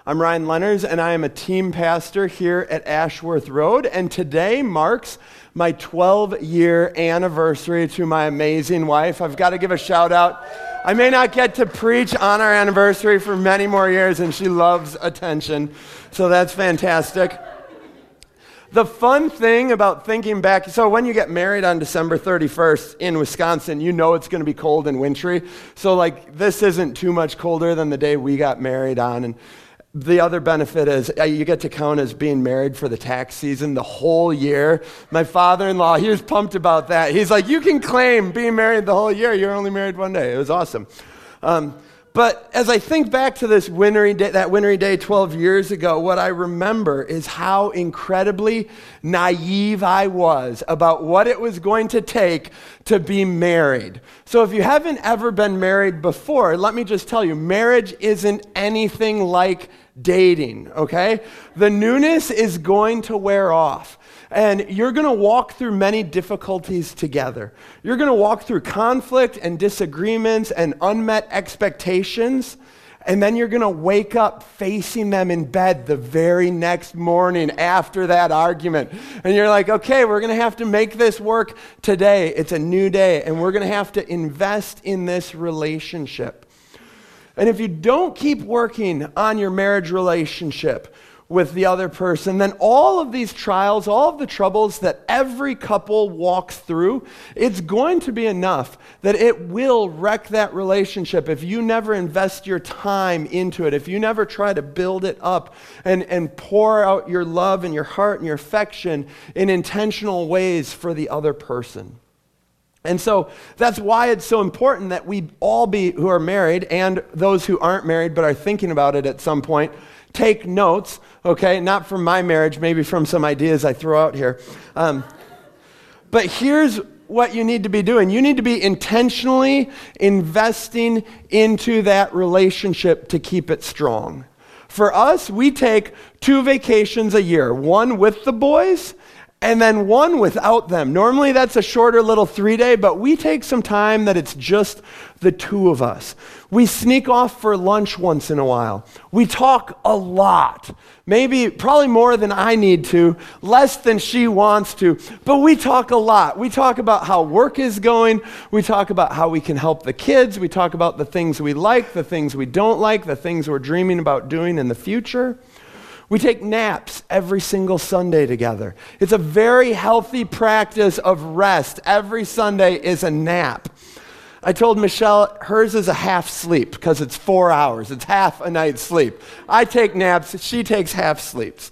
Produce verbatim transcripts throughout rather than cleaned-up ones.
I'm Ryan Lenners, and I am a team pastor here at Ashworth Road, and today marks my twelve-year anniversary to my amazing wife. I've got to give a shout out. I may not get to preach on our anniversary for many more years, and she loves attention, so that's fantastic. The fun thing about thinking back, so when you get married on December thirty-first in Wisconsin, you know it's going to be cold and wintry. So like this isn't too much colder than the day we got married on. And the other benefit is uh, you get to count as being married for the tax season the whole year. My father-in-law, he was pumped about that. He's like, you can claim being married the whole year. You're only married one day. It was awesome. Um, But as I think back to this wintry day, that wintry day twelve years ago, what I remember is how incredibly naive I was about what it was going to take to be married. So if you haven't ever been married before, let me just tell you, marriage isn't anything like dating, okay? The newness is going to wear off. And you're going to walk through many difficulties together. You're going to walk through conflict and disagreements and unmet expectations, and then you're going to wake up facing them in bed the very next morning after that argument. And you're like, okay, we're going to have to make this work today. It's a new day, and we're going to have to invest in this relationship. And if you don't keep working on your marriage relationship with the other person, then all of these trials, all of the troubles that every couple walks through, it's going to be enough that it will wreck that relationship if you never invest your time into it, if you never try to build it up and, and pour out your love and your heart and your affection in intentional ways for the other person. And so that's why it's so important that we all be, who are married and those who aren't married but are thinking about it at some point, take notes, okay? Not from my marriage, maybe from some ideas I throw out here. Um, but here's what you need to be doing. You need to be intentionally investing into that relationship to keep it strong. For us, we take two vacations a year, one with the boys and then one without them. Normally that's a shorter little three-day, but we take some time that it's just the two of us. We sneak off for lunch once in a while. We talk a lot. Maybe, probably more than I need to, less than she wants to, but we talk a lot. We talk about how work is going. We talk about how we can help the kids. We talk about the things we like, the things we don't like, the things we're dreaming about doing in the future. We take naps every single Sunday together. It's a very healthy practice of rest. Every Sunday is a nap. I told Michelle hers is a half sleep because it's four hours. It's half a night's sleep. I take naps. She takes half sleeps.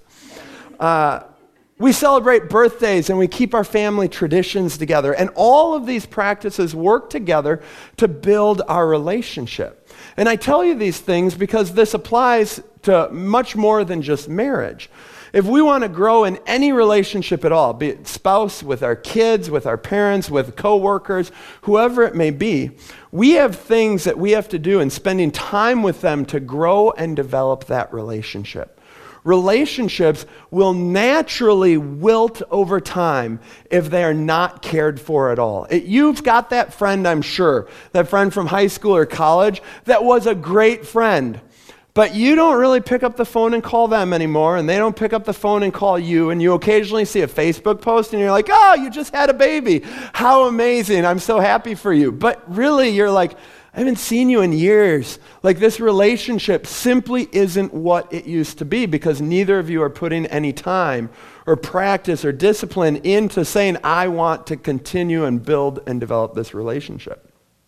Uh, we celebrate birthdays and we keep our family traditions together. And all of these practices work together to build our relationship. And I tell you these things because this applies to much more than just marriage. If we want to grow in any relationship at all, be it spouse, with our kids, with our parents, with coworkers, whoever it may be, we have things that we have to do in spending time with them to grow and develop that relationship. Relationships will naturally wilt over time if they are not cared for at all. It, you've got that friend, I'm sure, that friend from high school or college that was a great friend, but you don't really pick up the phone and call them anymore, and they don't pick up the phone and call you, and you occasionally see a Facebook post and you're like, oh, you just had a baby. How amazing. I'm so happy for you. But really, you're like, I haven't seen you in years. Like, this relationship simply isn't what it used to be because neither of you are putting any time or practice or discipline into saying, I want to continue and build and develop this relationship.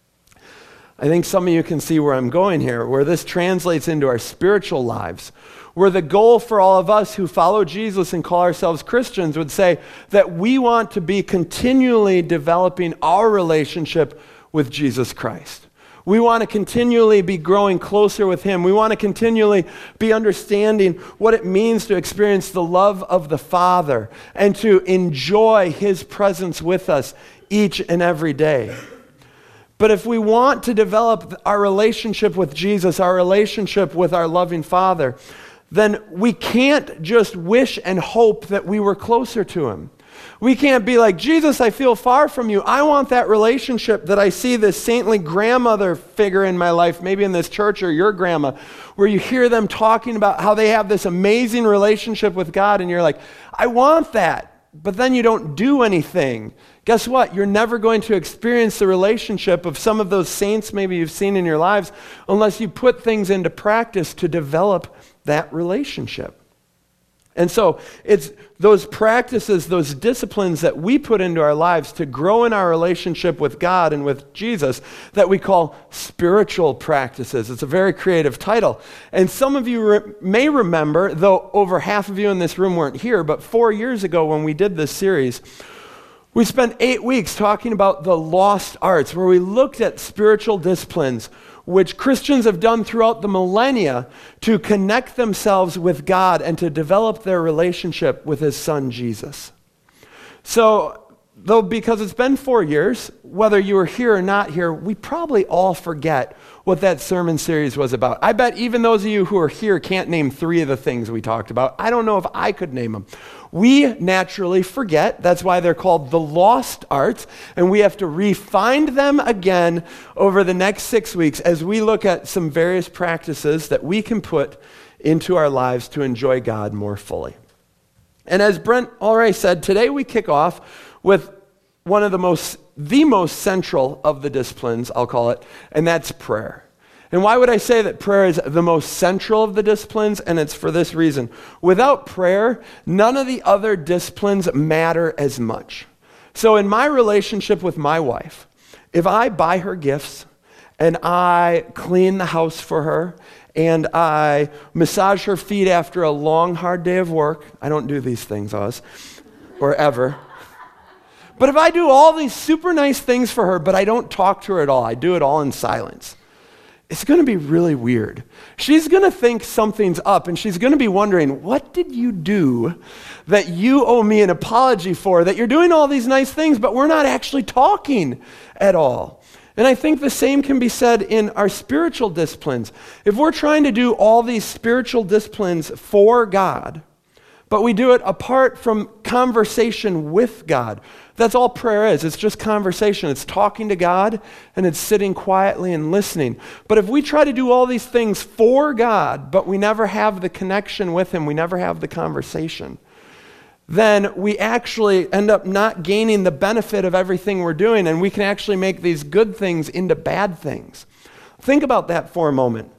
I think some of you can see where I'm going here, where this translates into our spiritual lives, where the goal for all of us who follow Jesus and call ourselves Christians would say that we want to be continually developing our relationship with Jesus Christ. We want to continually be growing closer with Him. We want to continually be understanding what it means to experience the love of the Father and to enjoy His presence with us each and every day. But if we want to develop our relationship with Jesus, our relationship with our loving Father, then we can't just wish and hope that we were closer to Him. We can't be like, Jesus, I feel far from you. I want that relationship that I see this saintly grandmother figure in my life, maybe in this church or your grandma, where you hear them talking about how they have this amazing relationship with God, and you're like, I want that, but then you don't do anything. Guess what? You're never going to experience the relationship of some of those saints maybe you've seen in your lives unless you put things into practice to develop that relationship. And so it's those practices, those disciplines that we put into our lives to grow in our relationship with God and with Jesus that we call spiritual practices. It's a very creative title. And some of you re- may remember, though over half of you in this room weren't here, but four years ago when we did this series, we spent eight weeks talking about the lost arts, where we looked at spiritual disciplines which Christians have done throughout the millennia to connect themselves with God and to develop their relationship with his son, Jesus. So, though because it's been four years, whether you were here or not here, we probably all forget what that sermon series was about. I bet even those of you who are here can't name three of the things we talked about. I don't know if I could name them. We naturally forget. That's why they're called the lost arts, and we have to re-find them again over the next six weeks as we look at some various practices that we can put into our lives to enjoy God more fully. And as Brent already said, today we kick off with one of the most, the most central of the disciplines, I'll call it, and that's prayer. And why would I say that prayer is the most central of the disciplines? And it's for this reason. Without prayer, none of the other disciplines matter as much. So in my relationship with my wife, if I buy her gifts and I clean the house for her and I massage her feet after a long, hard day of work, I don't do these things, Oz, or ever. But if I do all these super nice things for her, but I don't talk to her at all, I do it all in silence, it's going to be really weird. She's going to think something's up, and she's going to be wondering, what did you do that you owe me an apology for, that you're doing all these nice things, but we're not actually talking at all? And I think the same can be said in our spiritual disciplines. If we're trying to do all these spiritual disciplines for God, but we do it apart from conversation with God, that's all prayer is. It's just conversation. It's talking to God, and it's sitting quietly and listening. But if we try to do all these things for God, but we never have the connection with him, we never have the conversation, then we actually end up not gaining the benefit of everything we're doing, and we can actually make these good things into bad things. Think about that for a moment.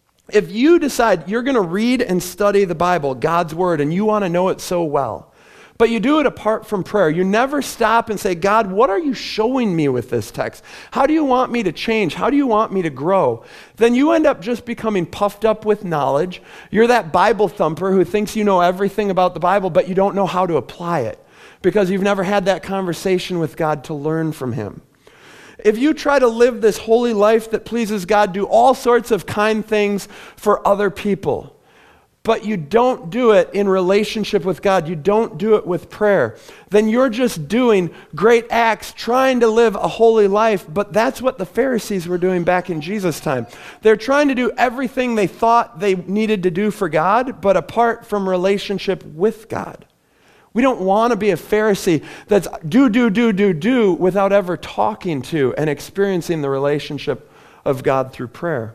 If you decide you're going to read and study the Bible, God's Word, and you want to know it so well, but you do it apart from prayer, you never stop and say, God, what are you showing me with this text? How do you want me to change? How do you want me to grow? Then you end up just becoming puffed up with knowledge. You're that Bible thumper who thinks you know everything about the Bible, but you don't know how to apply it because you've never had that conversation with God to learn from him. If you try to live this holy life that pleases God, do all sorts of kind things for other people, but you don't do it in relationship with God, you don't do it with prayer, then you're just doing great acts, trying to live a holy life, but that's what the Pharisees were doing back in Jesus' time. They're trying to do everything they thought they needed to do for God, but apart from relationship with God. We don't want to be a Pharisee that's do, do, do, do, do without ever talking to and experiencing the relationship of God through prayer.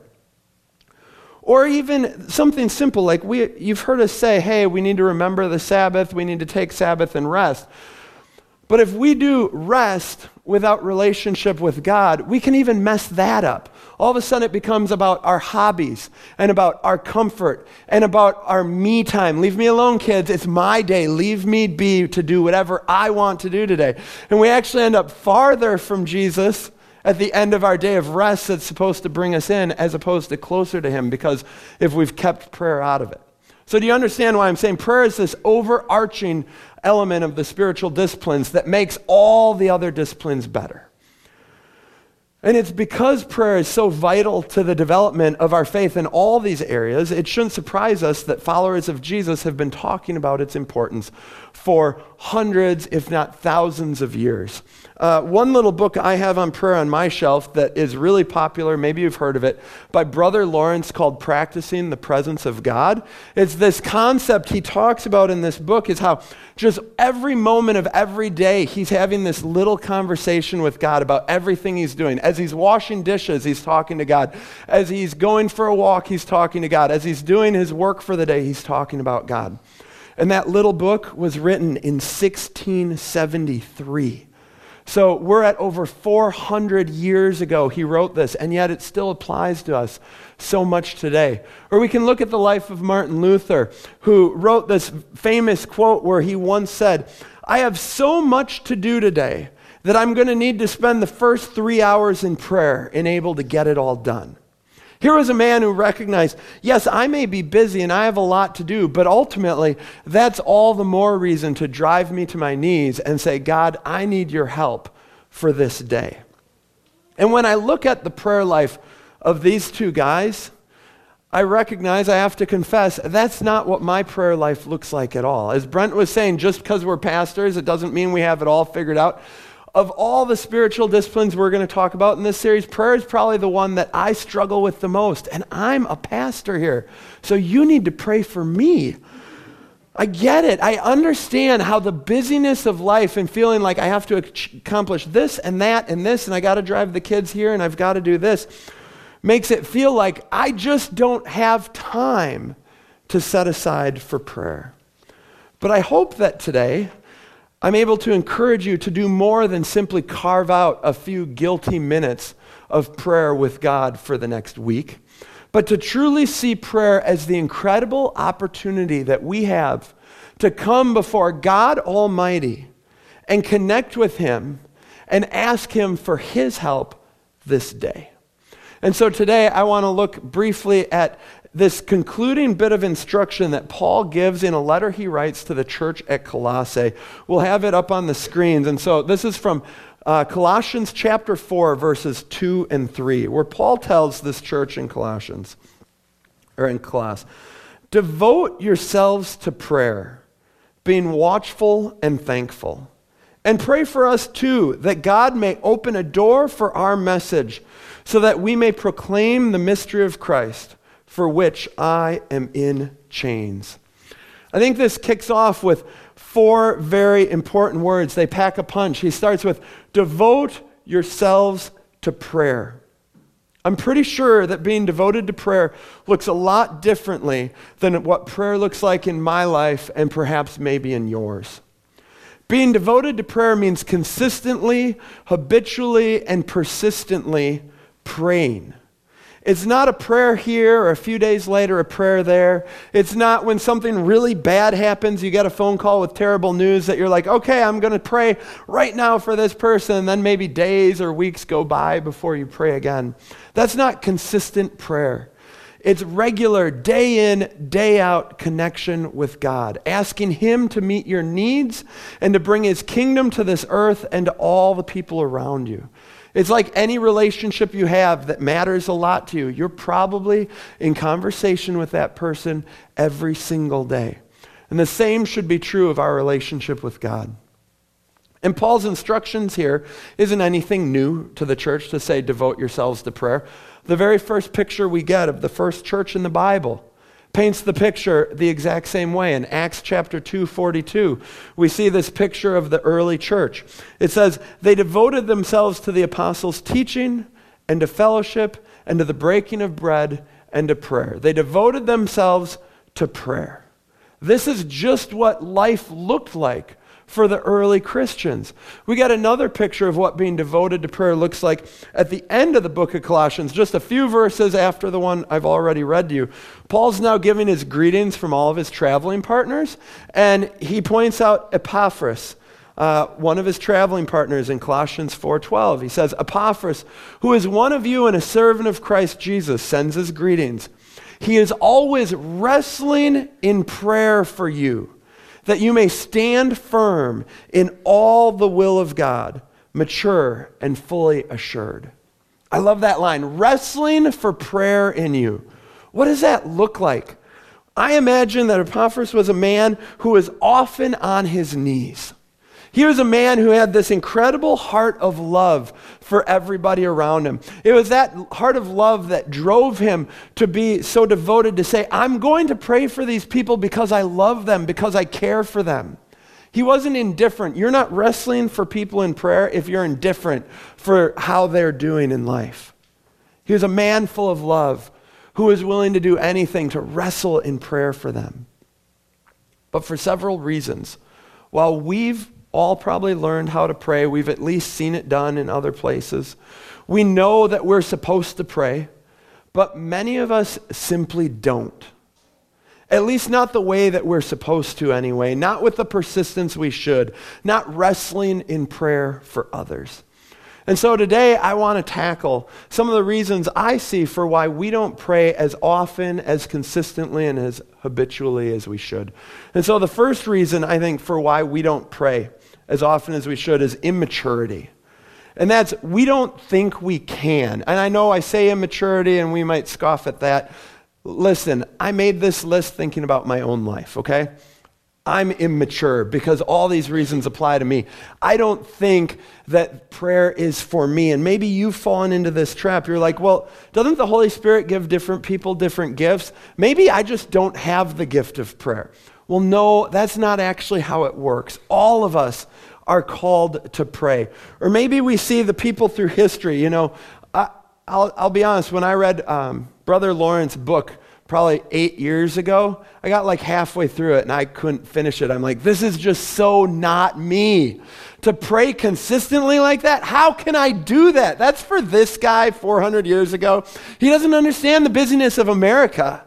Or even something simple like we, you've heard us say, hey, we need to remember the Sabbath, we need to take Sabbath and rest. But if we do rest without relationship with God, we can even mess that up. All of a sudden it becomes about our hobbies and about our comfort and about our me time. Leave me alone, kids. It's my day. Leave me be to do whatever I want to do today. And we actually end up farther from Jesus at the end of our day of rest that's supposed to bring us in as opposed to closer to him, because if we've kept prayer out of it. So do you understand why I'm saying prayer is this overarching element of the spiritual disciplines that makes all the other disciplines better? And it's because prayer is so vital to the development of our faith in all these areas, it shouldn't surprise us that followers of Jesus have been talking about its importance for hundreds, if not thousands of years. Uh, one little book I have on prayer on my shelf that is really popular, maybe you've heard of it, by Brother Lawrence, called Practicing the Presence of God. It's this concept he talks about in this book is how just every moment of every day he's having this little conversation with God about everything he's doing. As he's washing dishes, he's talking to God. As he's going for a walk, he's talking to God. As he's doing his work for the day, he's talking about God. And that little book was written in sixteen seventy-three. So we're at over four hundred years ago he wrote this, and yet it still applies to us so much today. Or we can look at the life of Martin Luther, who wrote this famous quote where he once said, "I have so much to do today that I'm going to need to spend the first three hours in prayer and able to get it all done." Here was a man who recognized, yes, I may be busy and I have a lot to do, but ultimately, that's all the more reason to drive me to my knees and say, God, I need your help for this day. And when I look at the prayer life of these two guys, I recognize, I have to confess, that's not what my prayer life looks like at all. As Brent was saying, just because we're pastors, it doesn't mean we have it all figured out. Of all the spiritual disciplines we're going to talk about in this series, prayer is probably the one that I struggle with the most. And I'm a pastor here, so you need to pray for me. I get it. I understand how the busyness of life and feeling like I have to accomplish this and that and this, and I got to drive the kids here and I've got to do this, makes it feel like I just don't have time to set aside for prayer. But I hope that today I'm able to encourage you to do more than simply carve out a few guilty minutes of prayer with God for the next week, but to truly see prayer as the incredible opportunity that we have to come before God Almighty and connect with Him and ask Him for His help this day. And so today I want to look briefly at this concluding bit of instruction that Paul gives in a letter he writes to the church at Colossae. We'll have it up on the screens. And so this is from uh, Colossians chapter four, verses two and three, where Paul tells this church in Colossians, or in Coloss, devote yourselves to prayer, being watchful and thankful. And pray for us too, that God may open a door for our message, so that we may proclaim the mystery of Christ, for which I am in chains. I think this kicks off with four very important words. They pack a punch. He starts with, devote yourselves to prayer. I'm pretty sure that being devoted to prayer looks a lot differently than what prayer looks like in my life and perhaps maybe in yours. Being devoted to prayer means consistently, habitually, and persistently praying. It's not a prayer here or a few days later, a prayer there. It's not when something really bad happens, you get a phone call with terrible news that you're like, okay, I'm going to pray right now for this person, and then maybe days or weeks go by before you pray again. That's not consistent prayer. It's regular, day in, day out connection with God, asking Him to meet your needs and to bring His kingdom to this earth and to all the people around you. It's like any relationship you have that matters a lot to you. You're probably in conversation with that person every single day. And the same should be true of our relationship with God. And Paul's instructions here isn't anything new to the church to say, devote yourselves to prayer. The very first picture we get of the first church in the Bible paints the picture the exact same way. In Acts chapter two forty-two, we see this picture of the early church. It says, they devoted themselves to the apostles' teaching and to fellowship and to the breaking of bread and to prayer. They devoted themselves to prayer. This is just what life looked like for the early Christians. We got another picture of what being devoted to prayer looks like at the end of the book of Colossians, just a few verses after the one I've already read to you. Paul's now giving his greetings from all of his traveling partners, and he points out Epaphras, uh, one of his traveling partners in Colossians four twelve. He says, Epaphras, who is one of you and a servant of Christ Jesus, sends his greetings. He is always wrestling in prayer for you, that you may stand firm in all the will of God, mature and fully assured. I love that line, wrestling for prayer in you. What does that look like? I imagine that Epaphras was a man who was often on his knees. He was a man who had this incredible heart of love for everybody around him. It was that heart of love that drove him to be so devoted to say, I'm going to pray for these people because I love them, because I care for them. He wasn't indifferent. You're not wrestling for people in prayer if you're indifferent for how they're doing in life. He was a man full of love who was willing to do anything to wrestle in prayer for them. But for several reasons, while we've all probably learned how to pray, we've at least seen it done in other places, we know that we're supposed to pray, but many of us simply don't. At least not the way that we're supposed to anyway, not with the persistence we should, not wrestling in prayer for others. And so today I want to tackle some of the reasons I see for why we don't pray as often, as consistently, and as habitually as we should. And so the first reason I think for why we don't pray as often as we should is immaturity. And that's, we don't think we can. And I know I say immaturity and we might scoff at that. Listen, I made this list thinking about my own life, okay? I'm immature because all these reasons apply to me. I don't think that prayer is for me. And maybe you've fallen into this trap. You're like, well, doesn't the Holy Spirit give different people different gifts? Maybe I just don't have the gift of prayer. Well, no, that's not actually how it works. All of us are called to pray. Or maybe we see the people through history. You know, I, I'll, I'll be honest, when I read um, Brother Lawrence's book, probably eight years ago, I got like halfway through it and I couldn't finish it. I'm like, this is just so not me. To pray consistently like that, how can I do that? That's for this guy four hundred years ago. He doesn't understand the busyness of America.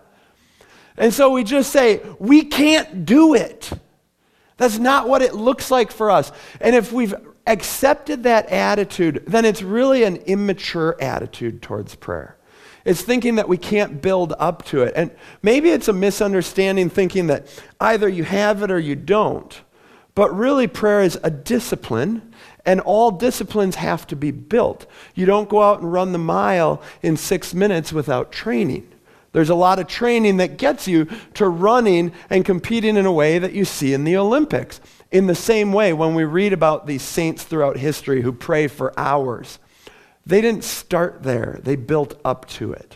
And so we just say, we can't do it. That's not what it looks like for us. And if we've accepted that attitude, then it's really an immature attitude towards prayer. It's thinking that we can't build up to it. And maybe it's a misunderstanding thinking that either you have it or you don't. But really prayer is a discipline, and all disciplines have to be built. You don't go out and run the mile in six minutes without training. There's a lot of training that gets you to running and competing in a way that you see in the Olympics. In the same way, when we read about these saints throughout history who pray for hours, they didn't start there. They built up to it.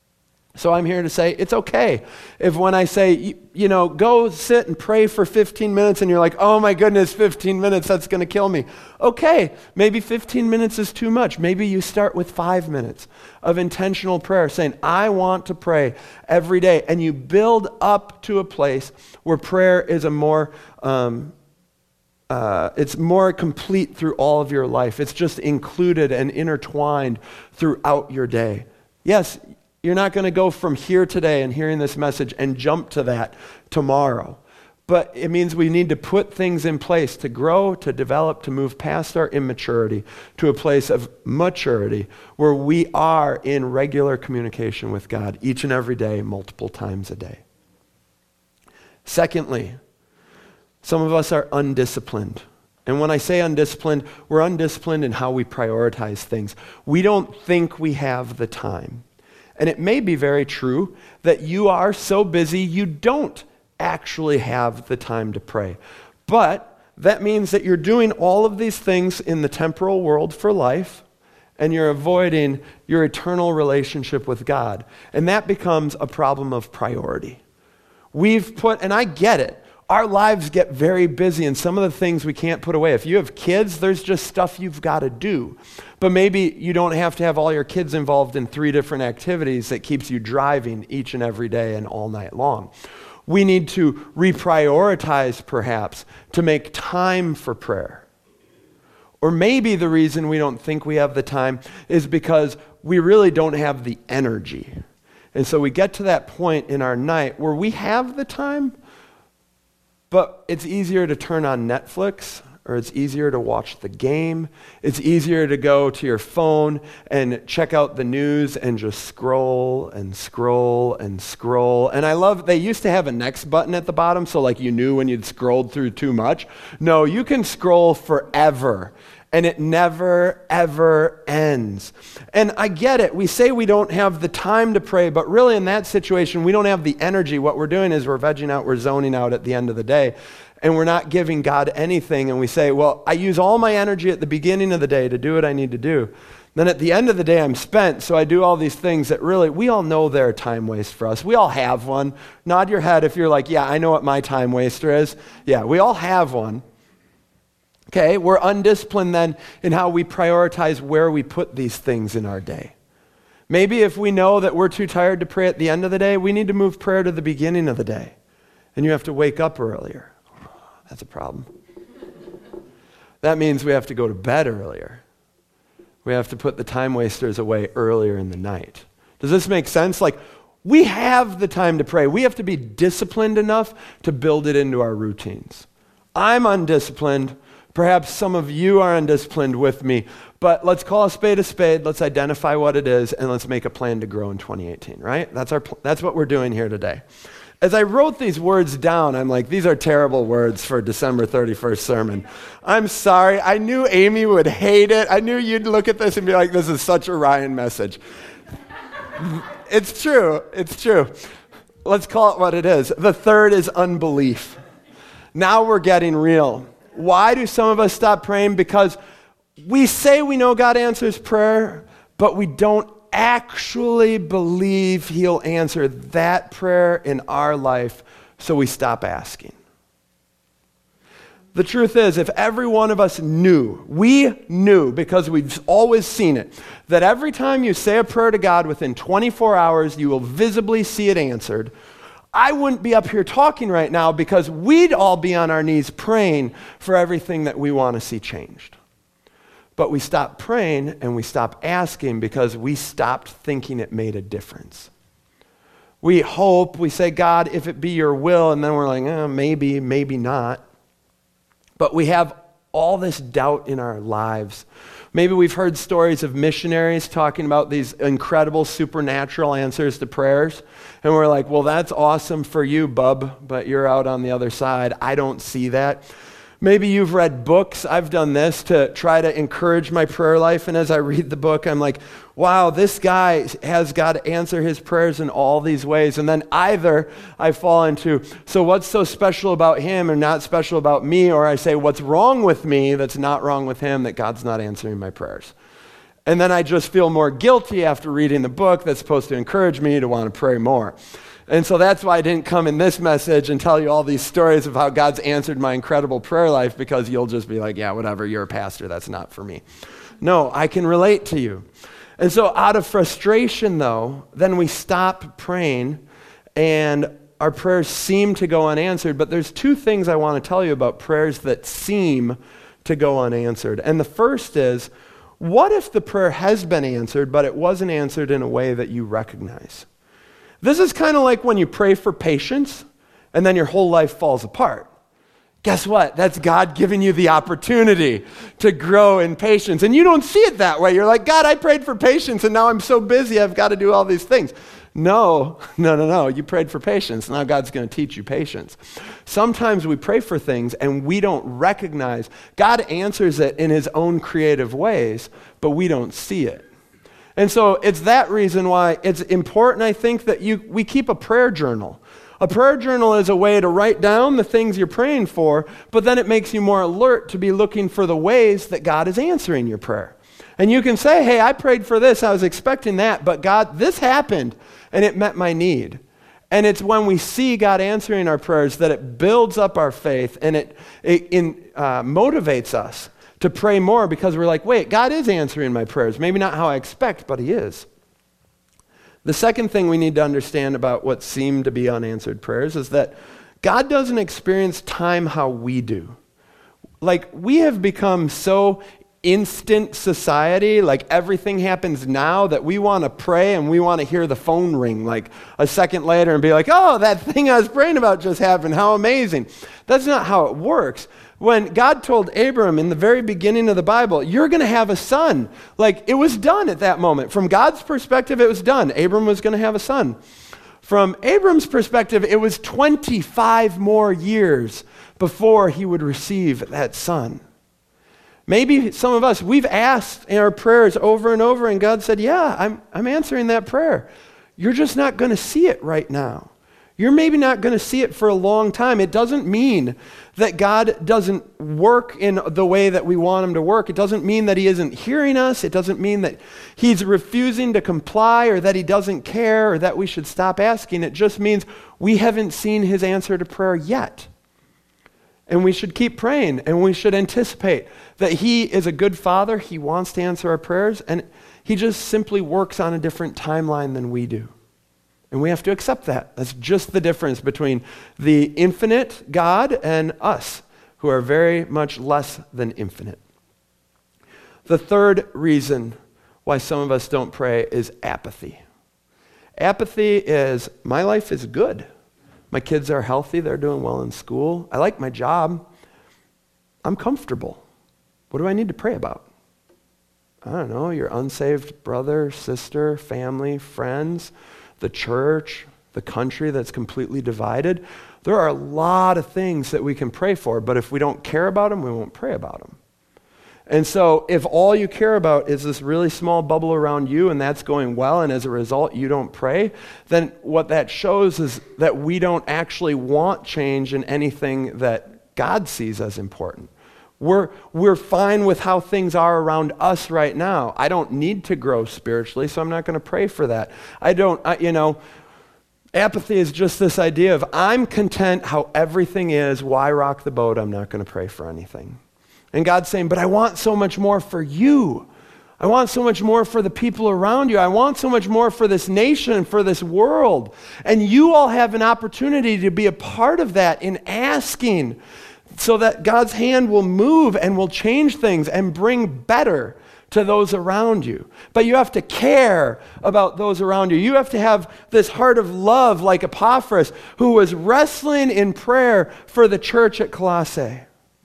So I'm here to say it's okay if when I say, you, you know, go sit and pray for fifteen minutes and you're like, oh my goodness, fifteen minutes, that's going to kill me. Okay, maybe fifteen minutes is too much. Maybe you start with five minutes of intentional prayer saying, I want to pray every day. And you build up to a place where prayer is a more, um, uh, it's more complete through all of your life. It's just included and intertwined throughout your day. Yes, you're not going to go from here today and hearing this message and jump to that tomorrow. But it means we need to put things in place to grow, to develop, to move past our immaturity to a place of maturity where we are in regular communication with God each and every day, multiple times a day. Secondly, some of us are undisciplined. And when I say undisciplined, we're undisciplined in how we prioritize things. We don't think we have the time. And it may be very true that you are so busy you don't actually have the time to pray. But that means that you're doing all of these things in the temporal world for life, and you're avoiding your eternal relationship with God. And that becomes a problem of priority. We've put, and I get it, our lives get very busy and some of the things we can't put away. If you have kids, there's just stuff you've got to do. But maybe you don't have to have all your kids involved in three different activities that keeps you driving each and every day and all night long. We need to reprioritize perhaps to make time for prayer. Or maybe the reason we don't think we have the time is because we really don't have the energy. And so we get to that point in our night where we have the time, but it's easier to turn on Netflix, or it's easier to watch the game. It's easier to go to your phone and check out the news and just scroll and scroll and scroll. And I love, they used to have a next button at the bottom, so like you knew when you'd scrolled through too much. No, you can scroll forever And it never, ever ends. And I get it. We say we don't have the time to pray, but really in that situation, we don't have the energy. What we're doing is we're vegging out, we're zoning out at the end of the day, and we're not giving God anything. And we say, well, I use all my energy at the beginning of the day to do what I need to do. Then at the end of the day, I'm spent, so I do all these things that really, we all know they're a time waste for us. We all have one. Nod your head if you're like, yeah, I know what my time waster is. Yeah, we all have one. Okay, we're undisciplined then in how we prioritize where we put these things in our day. Maybe if we know that we're too tired to pray at the end of the day, we need to move prayer to the beginning of the day. And you have to wake up earlier. That's a problem. That means we have to go to bed earlier. We have to put the time wasters away earlier in the night. Does this make sense? Like, we have the time to pray. We have to be disciplined enough to build it into our routines. I'm undisciplined. Perhaps some of you are undisciplined with me, but let's call a spade a spade. Let's identify what it is, and let's make a plan to grow in twenty eighteen, right? That's our. Pl- that's what we're doing here today. As I wrote these words down, I'm like, these are terrible words for a December thirty-first sermon. I'm sorry. I knew Amy would hate it. I knew you'd look at this and be like, this is such a Ryan message. It's true. It's true. Let's call it what it is. The third is unbelief. Now we're getting real. Why do some of us stop praying? Because we say we know God answers prayer, but we don't actually believe he'll answer that prayer in our life, so we stop asking. The truth is, if every one of us knew, we knew, because we've always seen it, that every time you say a prayer to God within twenty-four hours, you will visibly see it answered, I wouldn't be up here talking right now because we'd all be on our knees praying for everything that we want to see changed. But we stopped praying and we stopped asking because we stopped thinking it made a difference. We hope, we say, God, if it be your will, and then we're like, eh, maybe, maybe not. But we have all this doubt in our lives. Maybe we've heard stories of missionaries talking about these incredible supernatural answers to prayers. And we're like, well, that's awesome for you, bub, but you're out on the other side. I don't see that. Maybe you've read books. I've done this to try to encourage my prayer life. And as I read the book, I'm like, wow, this guy has got to answer his prayers in all these ways. And then either I fall into, so what's so special about him and not special about me? Or I say, what's wrong with me that's not wrong with him that God's not answering my prayers? And then I just feel more guilty after reading the book that's supposed to encourage me to want to pray more. And so that's why I didn't come in this message and tell you all these stories of how God's answered my incredible prayer life, because you'll just be like, yeah, whatever, you're a pastor, that's not for me. No, I can relate to you. And so out of frustration, though, then we stop praying and our prayers seem to go unanswered. But there's two things I want to tell you about prayers that seem to go unanswered. And the first is, what if the prayer has been answered, but it wasn't answered in a way that you recognize? This is kind of like when you pray for patience and then your whole life falls apart. Guess what? That's God giving you the opportunity to grow in patience. And you don't see it that way. You're like, God, I prayed for patience and now I'm so busy I've got to do all these things. No, no, no, no. You prayed for patience. Now God's going to teach you patience. Sometimes we pray for things and we don't recognize. God answers it in his own creative ways, but we don't see it. And so it's that reason why it's important, I think, that you we keep a prayer journal. A prayer journal is a way to write down the things you're praying for, but then it makes you more alert to be looking for the ways that God is answering your prayer. And you can say, hey, I prayed for this, I was expecting that, but God, this happened, and it met my need. And it's when we see God answering our prayers that it builds up our faith, and it, it in, uh, motivates us to pray more, because we're like, wait, God is answering my prayers. Maybe not how I expect, but he is. The second thing we need to understand about what seem to be unanswered prayers is that God doesn't experience time how we do. Like, we have become so instant society, like everything happens now, that we want to pray and we want to hear the phone ring like a second later and be like, oh, that thing I was praying about just happened. How amazing. That's not how it works. When God told Abram in the very beginning of the Bible, you're going to have a son, like it was done at that moment. From God's perspective, it was done. Abram was going to have a son. From Abram's perspective, it was twenty-five more years before he would receive that son. Maybe some of us, we've asked in our prayers over and over, and God said, yeah, I'm, I'm answering that prayer. You're just not going to see it right now. You're maybe not going to see it for a long time. It doesn't mean that God doesn't work in the way that we want him to work. It doesn't mean that he isn't hearing us. It doesn't mean that he's refusing to comply or that he doesn't care or that we should stop asking. It just means we haven't seen his answer to prayer yet. And we should keep praying, and we should anticipate that he is a good father. He wants to answer our prayers, and he just simply works on a different timeline than we do. And we have to accept that. That's just the difference between the infinite God and us, who are very much less than infinite. The third reason why some of us don't pray is apathy. Apathy is, my life is good. My kids are healthy. They're doing well in school. I like my job. I'm comfortable. What do I need to pray about? I don't know, your unsaved brother, sister, family, friends, the church, the country that's completely divided. There are a lot of things that we can pray for, but if we don't care about them, we won't pray about them. And so if all you care about is this really small bubble around you and that's going well, and as a result you don't pray, then what that shows is that we don't actually want change in anything that God sees as important. We're, we're fine with how things are around us right now. I don't need to grow spiritually, so I'm not going to pray for that. I don't, I, you know, apathy is just this idea of I'm content how everything is. Why rock the boat? I'm not going to pray for anything. And God's saying, but I want so much more for you. I want so much more for the people around you. I want so much more for this nation, for this world. And you all have an opportunity to be a part of that in asking, so that God's hand will move and will change things and bring better to those around you. But you have to care about those around you. You have to have this heart of love like Epaphras, who was wrestling in prayer for the church at Colossae.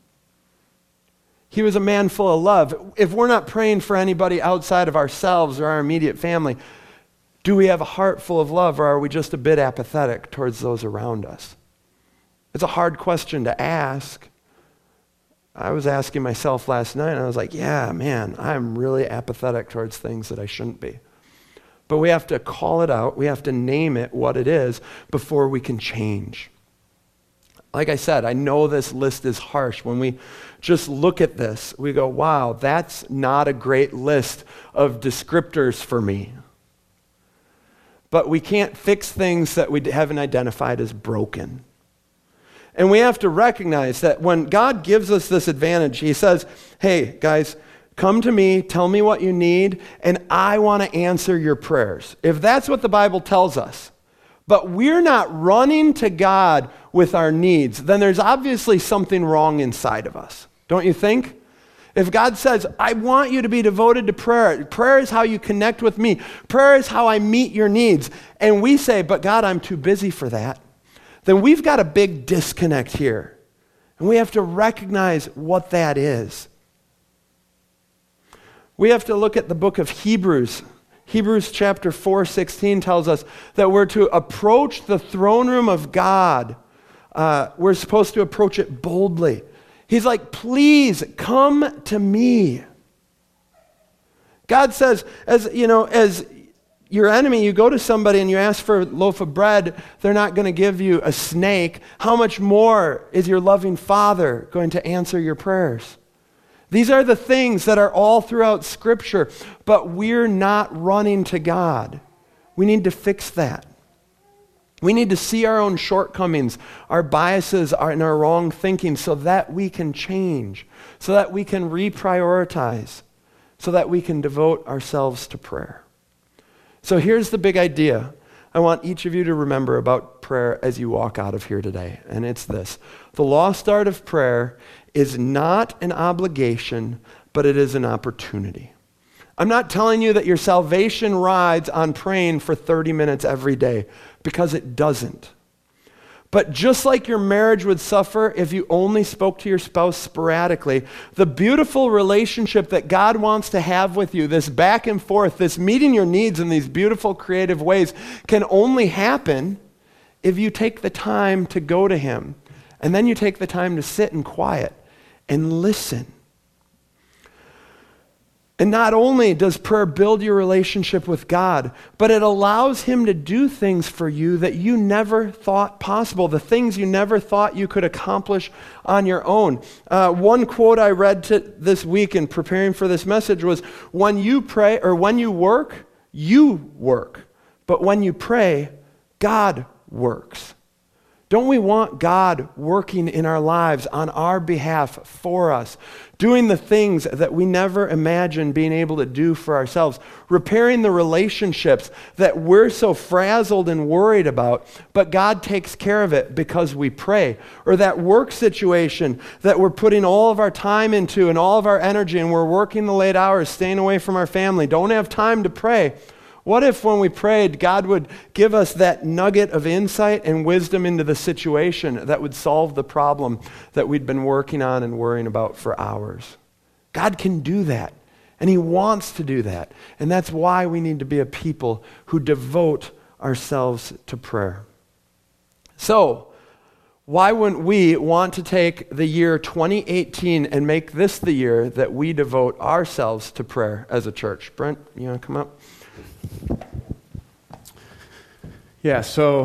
He was a man full of love. If we're not praying for anybody outside of ourselves or our immediate family, do we have a heart full of love, or are we just a bit apathetic towards those around us? It's a hard question to ask. I was asking myself last night, and I was like, yeah, man, I'm really apathetic towards things that I shouldn't be. But we have to call it out. We have to name it what it is before we can change. Like I said, I know this list is harsh. When we just look at this, we go, wow, that's not a great list of descriptors for me. But we can't fix things that we haven't identified as broken. And we have to recognize that when God gives us this advantage, he says, hey, guys, come to me, tell me what you need, and I want to answer your prayers. If that's what the Bible tells us, but we're not running to God with our needs, then there's obviously something wrong inside of us. Don't you think? If God says, I want you to be devoted to prayer, prayer is how you connect with me, prayer is how I meet your needs, and we say, but God, I'm too busy for that, then we've got a big disconnect here. And we have to recognize what that is. We have to look at the book of Hebrews. Hebrews chapter four sixteen tells us that we're to approach the throne room of God. Uh, we're supposed to approach it boldly. He's like, please come to me. God says, as you know, as your enemy, you go to somebody and you ask for a loaf of bread, they're not going to give you a snake. How much more is your loving Father going to answer your prayers? These are the things that are all throughout Scripture, but we're not running to God. We need to fix that. We need to see our own shortcomings, our biases, and our wrong thinking so that we can change, so that we can reprioritize, so that we can devote ourselves to prayer. So here's the big idea I want each of you to remember about prayer as you walk out of here today, and it's this. The lost art of prayer is not an obligation, but it is an opportunity. I'm not telling you that your salvation rides on praying for thirty minutes every day, because it doesn't. But just like your marriage would suffer if you only spoke to your spouse sporadically, the beautiful relationship that God wants to have with you, this back and forth, this meeting your needs in these beautiful creative ways, can only happen if you take the time to go to him. And then you take the time to sit in quiet and listen. And not only does prayer build your relationship with God, but it allows him to do things for you that you never thought possible, the things you never thought you could accomplish on your own. Uh, one quote I read to this week in preparing for this message was, when you pray, or when you work, you work. But when you pray, God works. Don't we want God working in our lives on our behalf for us, doing the things that we never imagined being able to do for ourselves, repairing the relationships that we're so frazzled and worried about, but God takes care of it because we pray, or that work situation that we're putting all of our time into and all of our energy, and we're working the late hours, staying away from our family, don't have time to pray. What if when we prayed, God would give us that nugget of insight and wisdom into the situation that would solve the problem that we'd been working on and worrying about for hours? God can do that, and he wants to do that. And that's why we need to be a people who devote ourselves to prayer. So, why wouldn't we want to take the year twenty eighteen and make this the year that we devote ourselves to prayer as a church? Brent, you want to come up? Yeah, so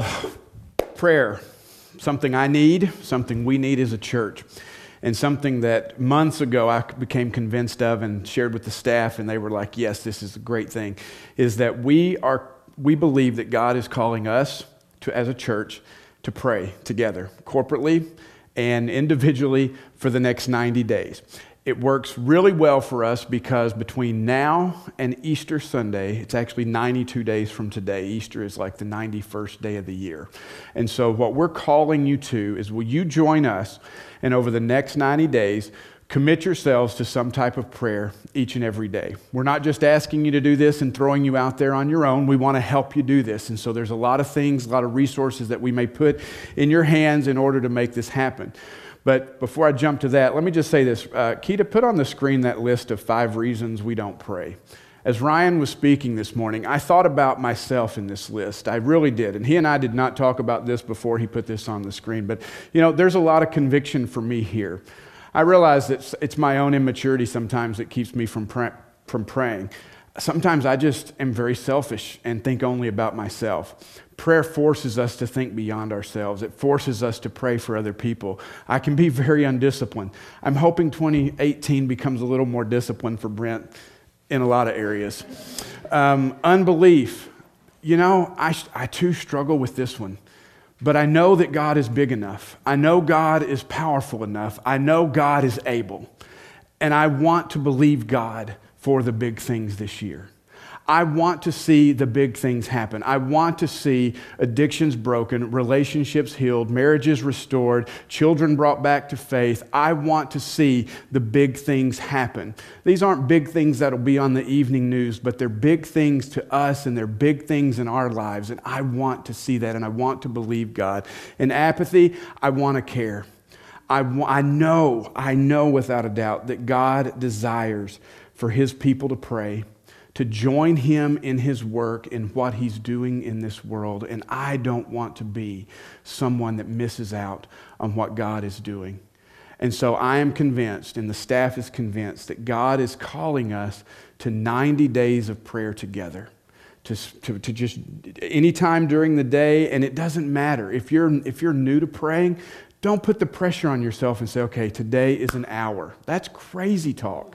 prayer, something I need, something we need as a church, and something that months ago I became convinced of and shared with the staff, and they were like, yes, this is a great thing, is that we are we believe that God is calling us to, as a church, to pray together, corporately and individually for the next ninety days. It works really well for us because between now and Easter Sunday, it's actually ninety-two days from today. Easter is like the ninety-first day of the year. And so what we're calling you to is, will you join us and over the next ninety days, commit yourselves to some type of prayer each and every day. We're not just asking you to do this and throwing you out there on your own. We want to help you do this. And so there's a lot of things, a lot of resources that we may put in your hands in order to make this happen. But before I jump to that, let me just say this. Uh, Keita, put on the screen that list of five reasons we don't pray. As Ryan was speaking this morning, I thought about myself in this list. I really did. And he and I did not talk about this before he put this on the screen. But, you know, there's a lot of conviction for me here. I realize that it's my own immaturity sometimes that keeps me from pray- from praying. Sometimes I just am very selfish and think only about myself. Prayer forces us to think beyond ourselves. It forces us to pray for other people. I can be very undisciplined. I'm hoping twenty eighteen becomes a little more disciplined for Brent in a lot of areas. Um, unbelief. You know, I, I too struggle with this one. But I know that God is big enough. I know God is powerful enough. I know God is able. And I want to believe God for the big things this year. I want to see the big things happen. I want to see addictions broken, relationships healed, marriages restored, children brought back to faith. I want to see the big things happen. These aren't big things that'll be on the evening news, but they're big things to us and they're big things in our lives. And I want to see that and I want to believe God. In apathy, I want to care. I, I know, I know without a doubt that God desires for his people to pray, to join him in his work, in what he's doing in this world. And I don't want to be someone that misses out on what God is doing. And so I am convinced, and the staff is convinced, that God is calling us to ninety days of prayer together. To, to, to just anytime during the day, and it doesn't matter. If you're, if you're new to praying, don't put the pressure on yourself and say, okay, today is an hour. That's crazy talk.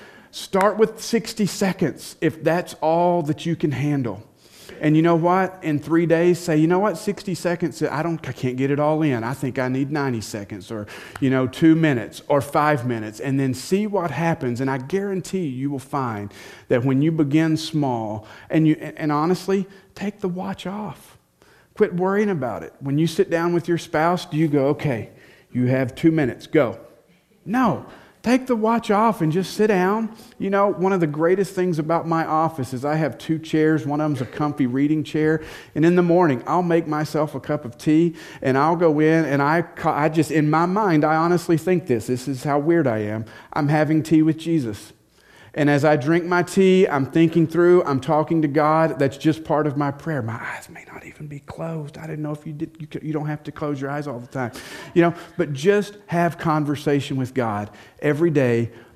Start with sixty seconds if that's all that you can handle. And you know what? In three days, say, you know what? sixty seconds, I don't, I can't get it all in. I think I need ninety seconds or, you know, two minutes or five minutes. And then see what happens. And I guarantee you, you will find that when you begin small and you, and honestly, take the watch off. Quit worrying about it. When you sit down with your spouse, do you go, okay, you have two minutes, go? No. Take the watch off and just sit down. You know, one of the greatest things about my office is I have two chairs. One of them's a comfy reading chair. And in the morning, I'll make myself a cup of tea and I'll go in and I, I just, in my mind, I honestly think this. This is how weird I am. I'm having tea with Jesus. And as I drink my tea, I'm thinking through, I'm talking to God. That's just part of my prayer. My eyes may not even be closed. I didn't know if you did. You, could, you don't have to close your eyes all the time. You know, but just have conversation with God every day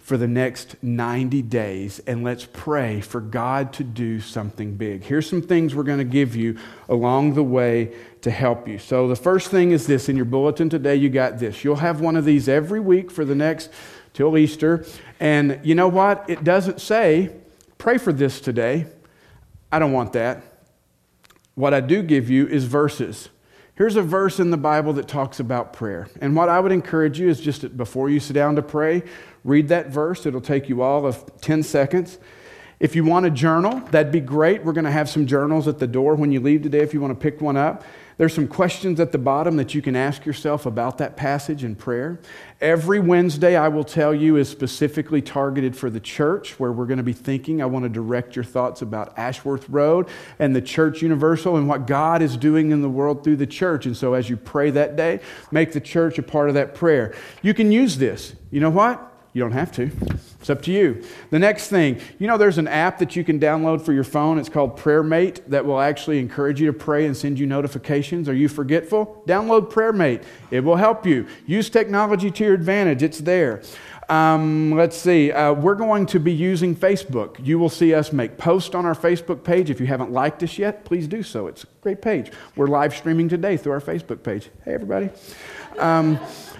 for the next ninety days, and let's pray for God to do something big. Here's some things we're going to give you along the way to help you. So the first thing is this. In your bulletin today, you got this. You'll have one of these every week for the next, till Easter. And you know what? It doesn't say, pray for this today. I don't want that. What I do give you is verses. Here's a verse in the Bible that talks about prayer. And what I would encourage you is just that before you sit down to pray, read that verse. It'll take you all of ten seconds. If you want a journal, that'd be great. We're going to have some journals at the door when you leave today if you want to pick one up. There's some questions at the bottom that you can ask yourself about that passage in prayer. Every Wednesday, I will tell you, is specifically targeted for the church, where we're going to be thinking. I want to direct your thoughts about Ashworth Road and the Church Universal and what God is doing in the world through the church. And so as you pray that day, make the church a part of that prayer. You can use this. You know what? You don't have to. It's up to you. The next thing, you know there's an app that you can download for your phone. It's called PrayerMate that will actually encourage you to pray and send you notifications. Are you forgetful? Download PrayerMate. It will help you. Use technology to your advantage. It's there. Um, let's see. Uh, we're going to be using Facebook. You will see us make posts on our Facebook page. If you haven't liked us yet, please do so. It's a great page. We're live streaming today through our Facebook page. Hey, everybody. Um,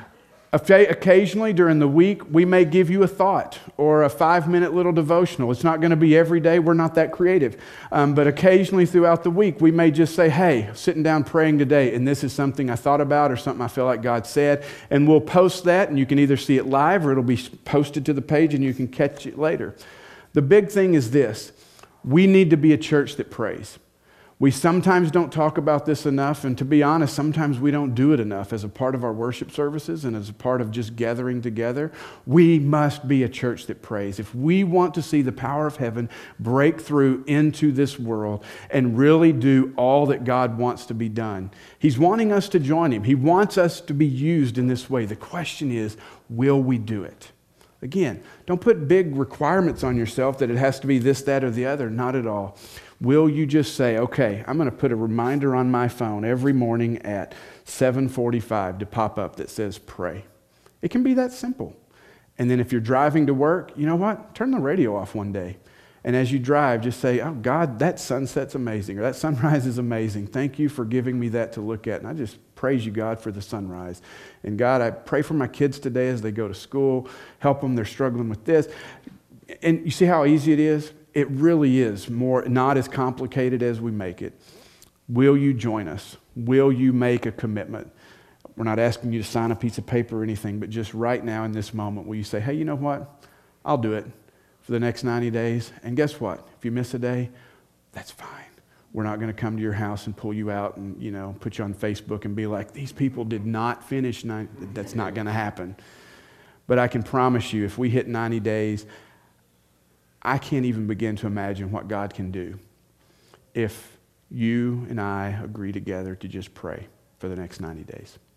Occasionally during the week, we may give you a thought or a five-minute little devotional. It's not going to be every day. We're not that creative. Um, but occasionally throughout the week, we may just say, hey, sitting down praying today, and this is something I thought about or something I feel like God said. And we'll post that, and you can either see it live or it'll be posted to the page, and you can catch it later. The big thing is this. We need to be a church that prays. We sometimes don't talk about this enough, and to be honest, sometimes we don't do it enough as a part of our worship services and as a part of just gathering together. We must be a church that prays. If we want to see the power of heaven break through into this world and really do all that God wants to be done, He's wanting us to join Him. He wants us to be used in this way. The question is, will we do it? Again, don't put big requirements on yourself that it has to be this, that, or the other. Not at all. Will you just say, okay, I'm going to put a reminder on my phone every morning at seven forty-five to pop up that says pray. It can be that simple. And then if you're driving to work, you know what? Turn the radio off one day. And as you drive, just say, oh, God, that sunset's amazing, or that sunrise is amazing. Thank you for giving me that to look at. And I just praise you, God, for the sunrise. And God, I pray for my kids today as they go to school. Help them. They're struggling with this. And you see how easy it is? It really is more, not as complicated as we make it. Will you join us? Will you make a commitment? We're not asking you to sign a piece of paper or anything, but just right now in this moment, will you say, hey, you know what? I'll do it for the next ninety days. And guess what? If you miss a day, that's fine. We're not going to come to your house and pull you out and, you know, put you on Facebook and be like, these people did not finish ninety. That's not going to happen. But I can promise you, if we hit ninety days, I can't even begin to imagine what God can do if you and I agree together to just pray for the next ninety days.